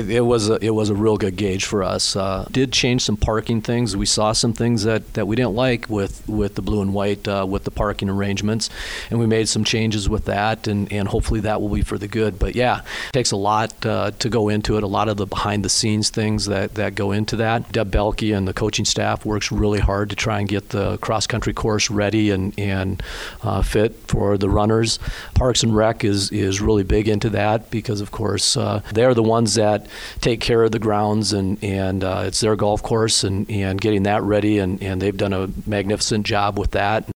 it was a real good gauge for us. Did change some parking things. We saw some things that we didn't like with the blue and white with the parking arrangements, and we made some changes with that, and hopefully that will be for the good. But yeah, it takes a lot to go into it. A lot of the behind the scenes things that go into that. Deb Belke and the coaching staff works really hard to try and get the cross country course ready and fit for the runners. Parks and Rec is really big into that because, of course, they're the ones that take care of the grounds, and it's their golf course and getting that ready, and they've done a magnificent job with that.